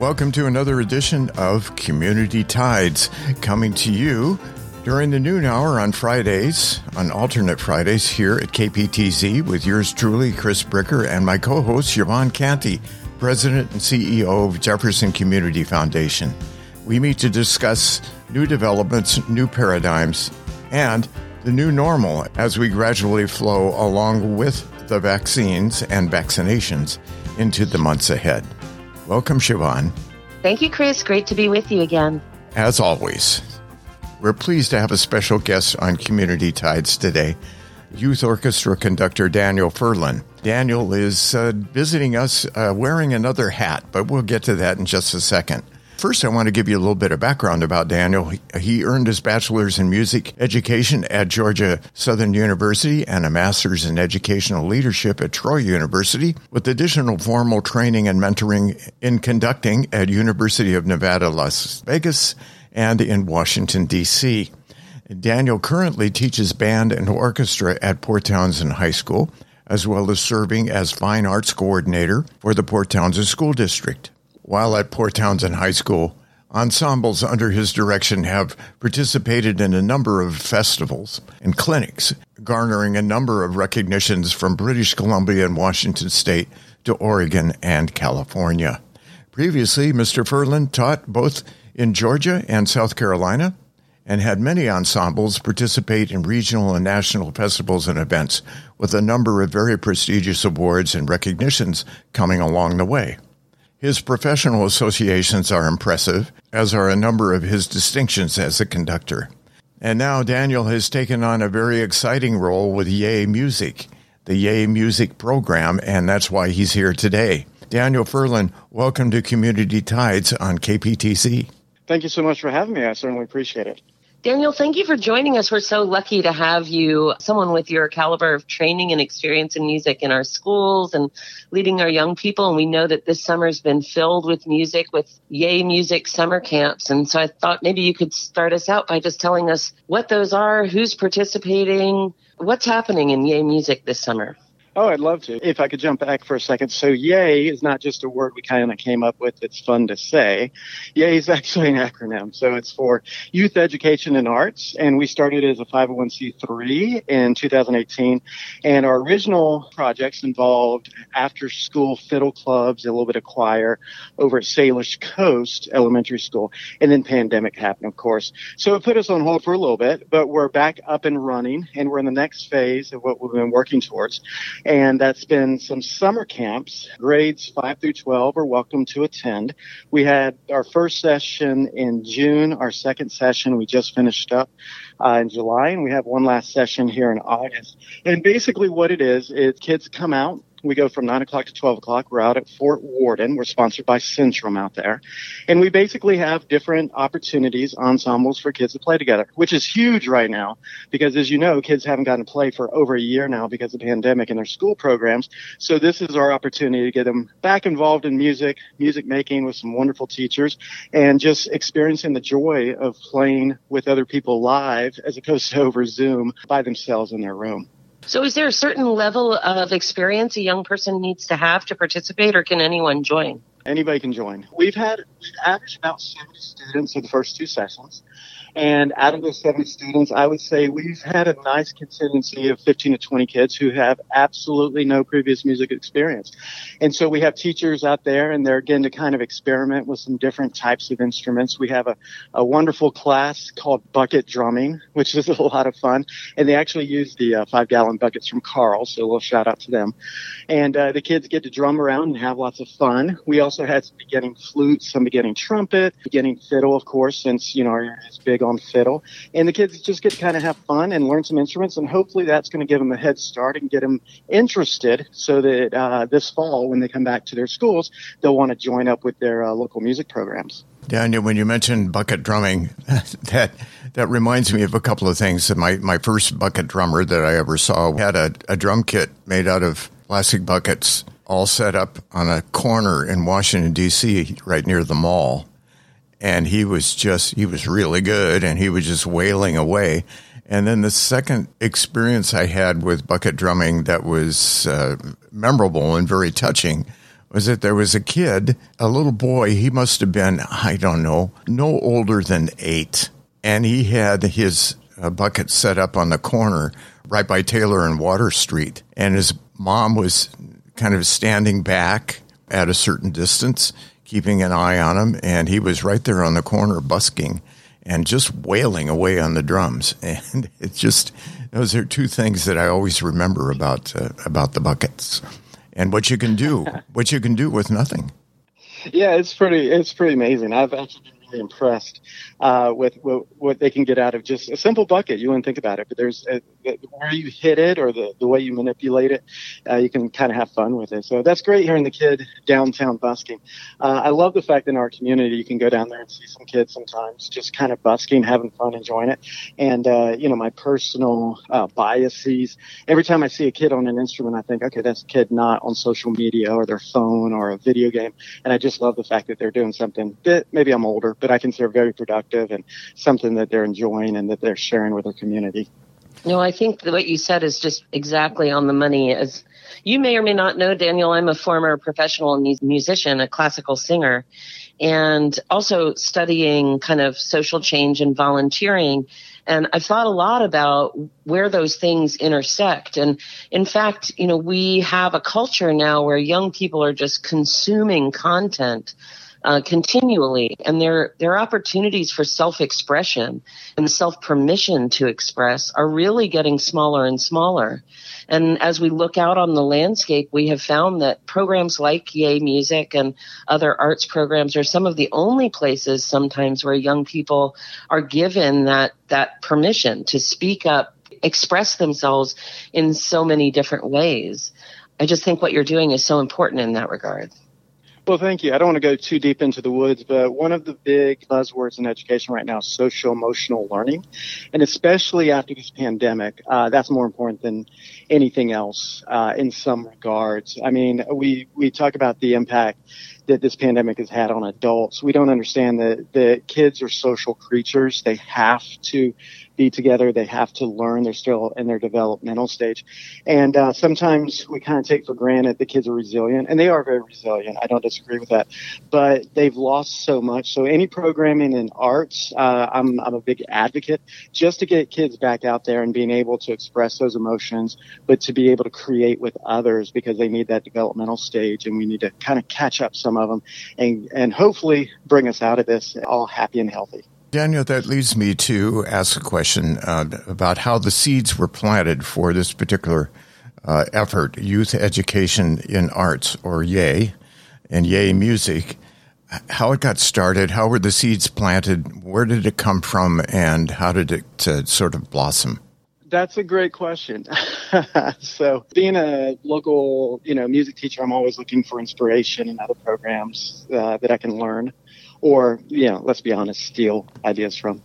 Welcome to another edition of Community Tides, coming to you during the noon hour on Fridays, on alternate Fridays here at KPTZ with yours truly, Chris Bricker, and my co-host, Siobhan Canty, President and CEO of Jefferson Community Foundation. We meet to discuss new developments, new paradigms, and the new normal as we gradually flow along with the vaccines and vaccinations into the months ahead. Welcome, Siobhan. Thank you, Chris. Great to be with you again. As always, we're pleased to have a special guest on Community Tides today, Youth Orchestra conductor Daniel Ferlin. Daniel is visiting us wearing another hat, but we'll get to that in just a second. First, I want to give you a little bit of background about Daniel. He earned his bachelor's in music education at Georgia Southern University and a master's in educational leadership at Troy University, with additional formal training and mentoring in conducting at University of Nevada, Las Vegas, and in Washington, D.C. Daniel currently teaches band and orchestra at Port Townsend High School, as well as serving as fine arts coordinator for the Port Townsend School District. While at Port Townsend High School, ensembles under his direction have participated in a number of festivals and clinics, garnering a number of recognitions from British Columbia and Washington State to Oregon and California. Previously, Mr. Ferlin taught both in Georgia and South Carolina and had many ensembles participate in regional and national festivals and events, with a number of very prestigious awards and recognitions coming along the way. His professional associations are impressive, as are a number of his distinctions as a conductor. And now Daniel has taken on a very exciting role with Yay Music, the Yay Music program, and that's why he's here today. Daniel Ferlin, welcome to Community Tides on KPTZ. Thank you so much for having me. I certainly appreciate it. Daniel, thank you for joining us. We're so lucky to have you, someone with your caliber of training and experience in music in our schools and leading our young people. And we know that this summer's been filled with music, with Yay Music summer camps. And so I thought maybe you could start us out by just telling us what those are, who's participating, what's happening in Yay Music this summer. Oh, I'd love to. If I could jump back for a second. So YAY is not just a word we kind of came up with. It's fun to say. YAY is actually an acronym. So it's for Youth Education and Arts. And we started as a 501c3 in 2018. And our original projects involved after-school fiddle clubs, a little bit of choir over at Salish Coast Elementary School. And then pandemic happened, of course. So it put us on hold for a little bit, but we're back up and running. And we're in the next phase of what we've been working towards. And that's been some summer camps. Grades 5 through 12 are welcome to attend. We had our first session in June. Our second session we just finished up in July. And we have one last session here in August. And basically what it is kids come out. We go from 9 o'clock to 12 o'clock. We're out at Fort Worden. We're sponsored by Centrum out there. And we basically have different opportunities, ensembles for kids to play together, which is huge right now because, as you know, kids haven't gotten to play for over a year now because of the pandemic and their school programs. So this is our opportunity to get them back involved in music making with some wonderful teachers, and just experiencing the joy of playing with other people live as opposed to over Zoom by themselves in their room. So is there a certain level of experience a young person needs to have to participate, or can anyone join? Anybody can join. We've averaged about 70 students in the first two sessions. And out of those 70 students, I would say we've had a nice contingency of 15 to 20 kids who have absolutely no previous music experience. And so we have teachers out there, and they're getting to kind of experiment with some different types of instruments. We have a wonderful class called bucket drumming, which is a lot of fun. And they actually use the 5-gallon buckets from Carl, so a little shout out to them. And the kids get to drum around and have lots of fun. We also had some beginning flute, some beginning trumpet, beginning fiddle, of course, since, our area is big on fiddle. And the kids just get to kind of have fun and learn some instruments, and hopefully that's going to give them a head start and get them interested so that this fall, when they come back to their schools, they'll want to join up with their local music programs. Daniel, when you mentioned bucket drumming, that reminds me of a couple of things. My first bucket drummer that I ever saw had a drum kit made out of plastic buckets all set up on a corner in Washington, D.C., right near the mall. And he was really good, and he was just wailing away. And then the second experience I had with bucket drumming that was memorable and very touching was that there was a kid, a little boy, he must have been, I don't know, no older than 8. And he had his bucket set up on the corner right by Taylor and Water Street. And his mom was kind of standing back at a certain distance, keeping an eye on him. And he was right there on the corner busking and just wailing away on the drums. And it's just, those are two things that I always remember about the buckets and what you can do with nothing. Yeah, it's pretty amazing. I've actually been really impressed with what they can get out of just a simple bucket. You wouldn't think about it, but there's where you hit it or the way you manipulate it, you can kind of have fun with it. So that's great hearing the kid downtown busking. I love the fact that in our community you can go down there and see some kids sometimes just kind of busking, having fun, enjoying it. And, my personal biases, every time I see a kid on an instrument, I think, okay, that's a kid not on social media or their phone or a video game. And I just love the fact that they're doing something that maybe I'm older, but I consider very productive and something that they're enjoying and that they're sharing with their community. No, I think that what you said is just exactly on the money. As you may or may not know, Daniel, I'm a former professional musician, a classical singer, and also studying kind of social change and volunteering. And I've thought a lot about where those things intersect. And in fact, we have a culture now where young people are just consuming content continually, and their opportunities for self-expression and self-permission to express are really getting smaller and smaller. And as we look out on the landscape, we have found that programs like Yay Music and other arts programs are some of the only places sometimes where young people are given that permission to speak up, express themselves in so many different ways. I just think what you're doing is so important in that regard. Well, thank you. I don't want to go too deep into the woods, but one of the big buzzwords in education right now is social emotional learning. And especially after this pandemic, that's more important than anything else in some regards. I mean, we talk about the impact that this pandemic has had on adults. We don't understand that kids are social creatures. They have to be together. They have to learn. They're still in their developmental stage. And sometimes we kind of take for granted the kids are resilient, and they are very resilient. I don't disagree with that. But they've lost so much. So any programming in arts, I'm a big advocate just to get kids back out there and being able to express those emotions, but to be able to create with others because they need that developmental stage, and we need to kind of catch up some of them and hopefully bring us out of this all happy and healthy. Daniel, that leads me to ask a question about how the seeds were planted for this particular effort, Youth Education in Arts, or YAY, and YAY Music. How it got started, how were the seeds planted, where did it come from, and how did it sort of blossom? That's a great question. So being a local, music teacher, I'm always looking for inspiration in other programs that I can learn or, let's be honest, steal ideas from.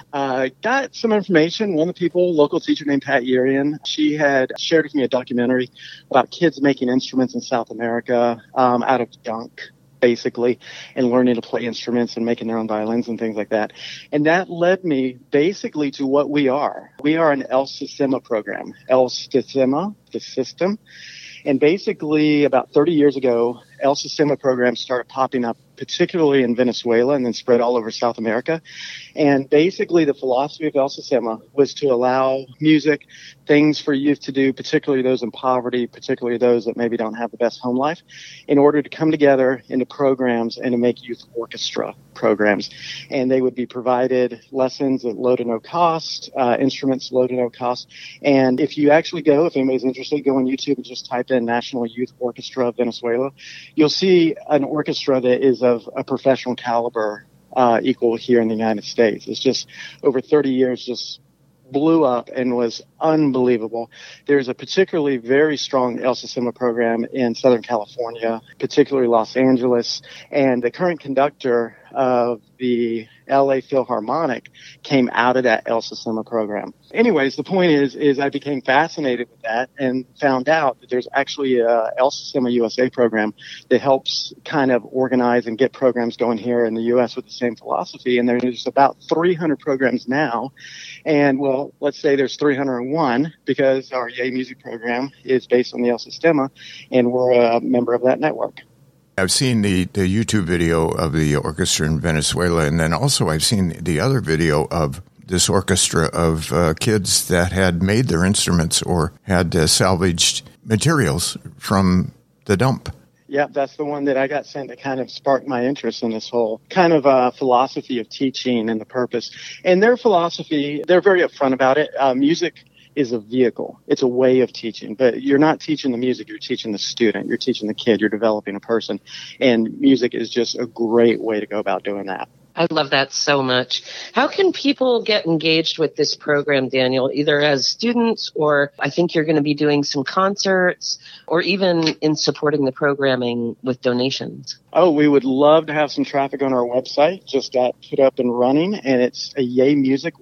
Got some information. One of the people, local teacher named Pat Urian, she had shared with me a documentary about kids making instruments in South America out of junk, basically, and learning to play instruments and making their own violins and things like that. And that led me basically to what we are. We are an El Sistema program. El Sistema, the system. And basically about 30 years ago, El Sistema programs started popping up, particularly in Venezuela, and then spread all over South America. And basically the philosophy of El Sistema was to allow music, things for youth to do, particularly those in poverty, particularly those that maybe don't have the best home life, in order to come together into programs and to make youth orchestra programs. And they would be provided lessons at low to no cost, instruments low to no cost. And if you actually if anybody's interested, go on YouTube and just type in National Youth Orchestra of Venezuela. You'll see an orchestra that is of a professional caliber equal here in the United States. It's just over 30 years just blew up and was unbelievable. There's a particularly very strong El Sistema program in Southern California, particularly Los Angeles, and the current conductor of the LA Philharmonic came out of that El Sistema program. Anyways, the point is I became fascinated with that and found out that there's actually a El Sistema USA program that helps kind of organize and get programs going here in the U.S. with the same philosophy. And there's about 300 programs now. And, well, let's say there's 301 because our Yay Music program is based on the El Sistema, and we're a member of that network. I've seen the YouTube video of the orchestra in Venezuela, and then also I've seen the other video of this orchestra of kids that had made their instruments or had salvaged materials from the dump. Yeah, that's the one that I got sent that kind of sparked my interest in this whole kind of philosophy of teaching and the purpose. And their philosophy, they're very upfront about it. Music is a vehicle. It's a way of teaching, but you're not teaching the music. You're teaching the student. You're teaching the kid. You're developing a person. And music is just a great way to go about doing that. I love that so much. How can people get engaged with this program, Daniel, either as students or I think you're going to be doing some concerts or even in supporting the programming with donations? Oh, we would love to have some traffic on our website. Just got put up and running, and it's YeaMusic,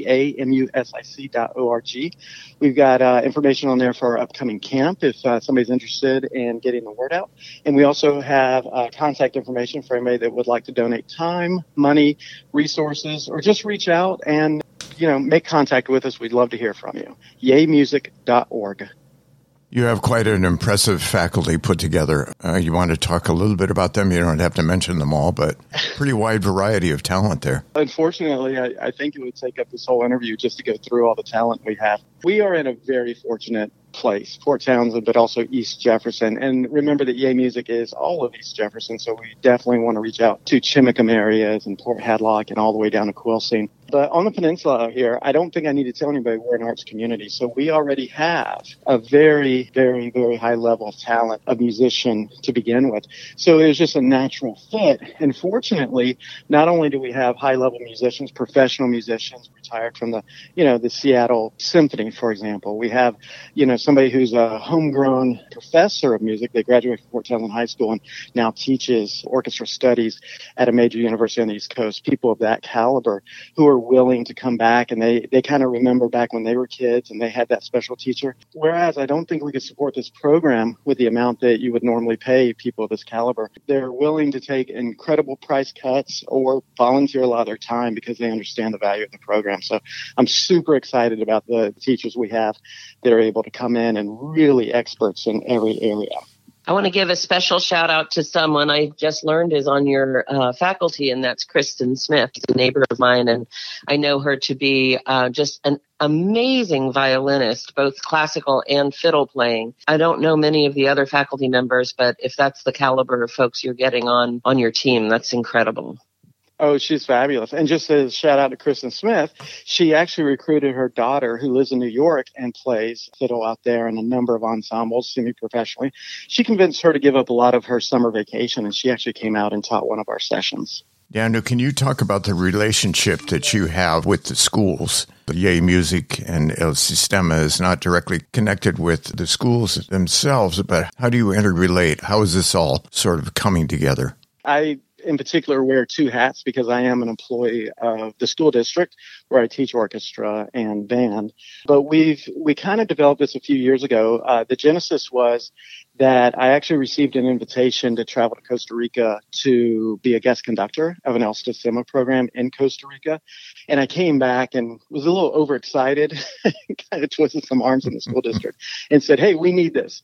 YeaMusic.org. We've got information on there for our upcoming camp if somebody's interested in getting the word out. And we also have contact information for anybody that would like to donate time, money, resources, or just reach out and, make contact with us. We'd love to hear from you. YeaMusic.org. You have quite an impressive faculty put together. You want to talk a little bit about them? You don't have to mention them all, but pretty wide variety of talent there. Unfortunately, I think it would take up this whole interview just to go through all the talent we have. We are in a very fortunate place, Port Townsend, but also East Jefferson. And remember that YeaMusic is all of East Jefferson, so we definitely want to reach out to Chimacum areas and Port Hadlock and all the way down to Quilcene. But on the peninsula out here, I don't think I need to tell anybody we're an arts community. So we already have a very, very, very high level of talent of musician to begin with. So it was just a natural fit. And fortunately, not only do we have high level musicians, professional musicians retired from the Seattle Symphony, for example. We have, somebody who's a homegrown professor of music. They graduated from Port Townsend High School and now teaches orchestra studies at a major university on the East Coast. People of that caliber who are willing to come back, and they kind of remember back when they were kids and they had that special teacher. Whereas I don't think we could support this program with the amount that you would normally pay people of this caliber. They're willing to take incredible price cuts or volunteer a lot of their time because they understand the value of the program. So I'm super excited about the teachers we have that are able to come in and really experts in every area. I want to give a special shout out to someone I just learned is on your faculty, and that's Kristen Smith, a neighbor of mine. And I know her to be just an amazing violinist, both classical and fiddle playing. I don't know many of the other faculty members, but if that's the caliber of folks you're getting on your team, that's incredible. Oh, she's fabulous. And just as a shout out to Kristen Smith, she actually recruited her daughter who lives in New York and plays fiddle out there in a number of ensembles semi-professionally. She convinced her to give up a lot of her summer vacation, and she actually came out and taught one of our sessions. Daniel, can you talk about the relationship that you have with the schools? YeaMusic and El Sistema is not directly connected with the schools themselves, but how do you interrelate? How is this all sort of coming together? I in particular wear two hats because I am an employee of the school district where I teach orchestra and band. But we kind of developed this a few years ago. The genesis was that I actually received an invitation to travel to Costa Rica to be a guest conductor of an El Sistema program in Costa Rica. And I came back and was a little overexcited, kind of twisted some arms in the school district and said, hey, we need this.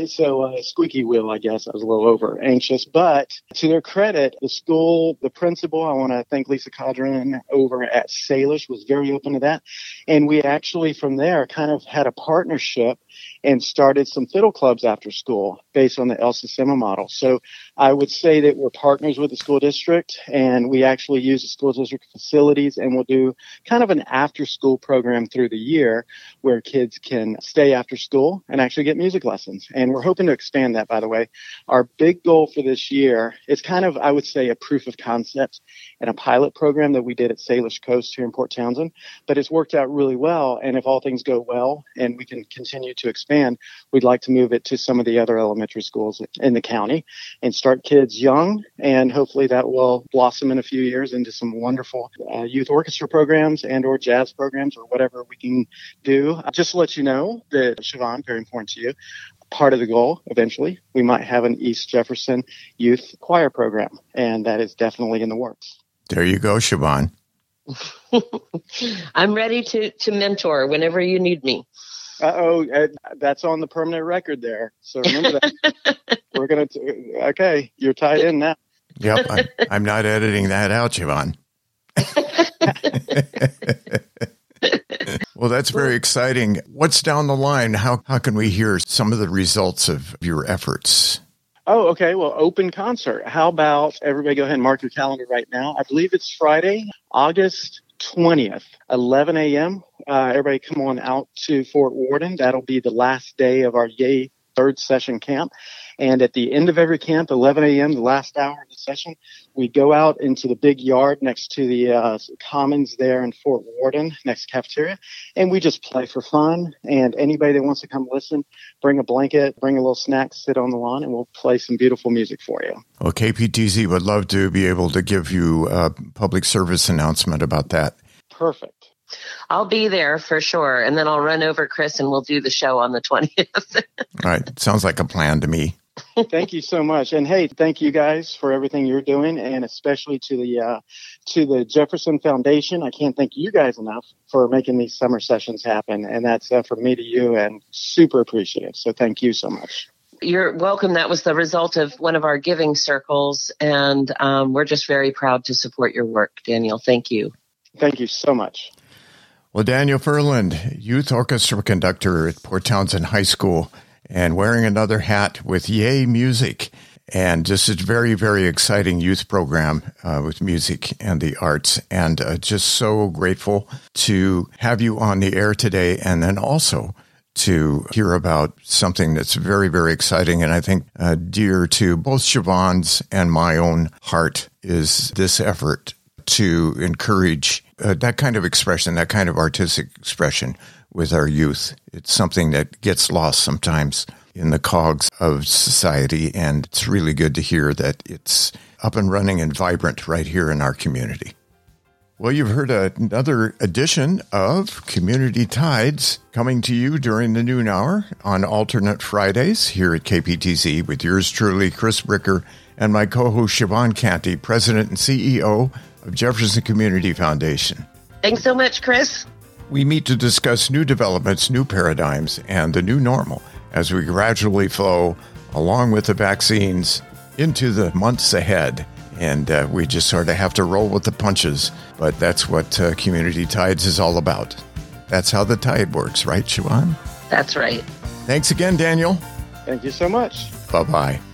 So squeaky wheel, I guess. I was a little over anxious. But to their credit, the school, the principal, I want to thank Lisa Cadron over at Salish, was very open to that. And we actually from there kind of had a partnership and started some fiddle clubs after school based on the El Sistema model. So I would say that we're partners with the school district, and we actually use the school district facilities, and we'll do kind of an after-school program through the year where kids can stay after school and actually get music lessons. And we're hoping to expand that, by the way. Our big goal for this year is kind of, I would say, a proof of concept and a pilot program that we did at Salish Coast here in Port Townsend, but it's worked out really well. And if all things go well and we can continue to expand, we'd like to move it to some of the other elementary schools in the county and start kids young. And hopefully that will blossom in a few years into some wonderful youth orchestra programs and or jazz programs or whatever we can do. Just to let you know that, Siobhan, very important to you, part of the goal eventually, we might have an East Jefferson youth choir program, and that is definitely in the works. There you go, Siobhan. I'm ready to mentor whenever you need me. That's on the permanent record there. So remember that. we're going to, okay, you're tied in now. Yep, I'm not editing that out, Siobhan. Well, that's very exciting. What's down the line? How can we hear some of the results of your efforts? Oh, okay. Well, open concert. How about everybody go ahead and mark your calendar right now? I believe it's Friday, August 20th, 11 a.m. Everybody come on out to Fort Worden. That'll be the last day of our Yay third session camp. And at the end of every camp, 11 a.m., the last hour of the session, we go out into the big yard next to the commons there in Fort Worden, next cafeteria, and we just play for fun. And anybody that wants to come listen, bring a blanket, bring a little snack, sit on the lawn, and we'll play some beautiful music for you. Well, KPTZ would love to be able to give you a public service announcement about that. Perfect. I'll be there for sure. And then I'll run over Chris and we'll do the show on the 20th. All right. Sounds like a plan to me. Thank you so much. And hey, thank you guys for everything you're doing, and especially to the Jefferson Foundation. I can't thank you guys enough for making these summer sessions happen. And that's from me to you, and super appreciative. So thank you so much. You're welcome. That was the result of one of our giving circles. And we're just very proud to support your work, Daniel. Thank you. Thank you so much. Well, Daniel Ferland, youth orchestra conductor at Port Townsend High School, and wearing another hat with Yay Music. And just a very, very exciting youth program with music and the arts. And just so grateful to have you on the air today, and then also to hear about something that's very, very exciting. And I think dear to both Siobhan's and my own heart is this effort to encourage that kind of expression, that kind of artistic expression with our youth. It's something that gets lost sometimes in the cogs of society, and it's really good to hear that it's up and running and vibrant right here in our community. Well, you've heard another edition of Community Tides coming to you during the noon hour on alternate Fridays here at KPTZ with yours truly, Chris Bricker, and my co-host Siobhan Canty, President and CEO of Jefferson Community Foundation. Thanks so much, Chris. We meet to discuss new developments, new paradigms, and the new normal as we gradually flow, along with the vaccines, into the months ahead. And we just sort of have to roll with the punches. But that's what Community Tides is all about. That's how the tide works, right, Siobhan? That's right. Thanks again, Daniel. Thank you so much. Bye-bye.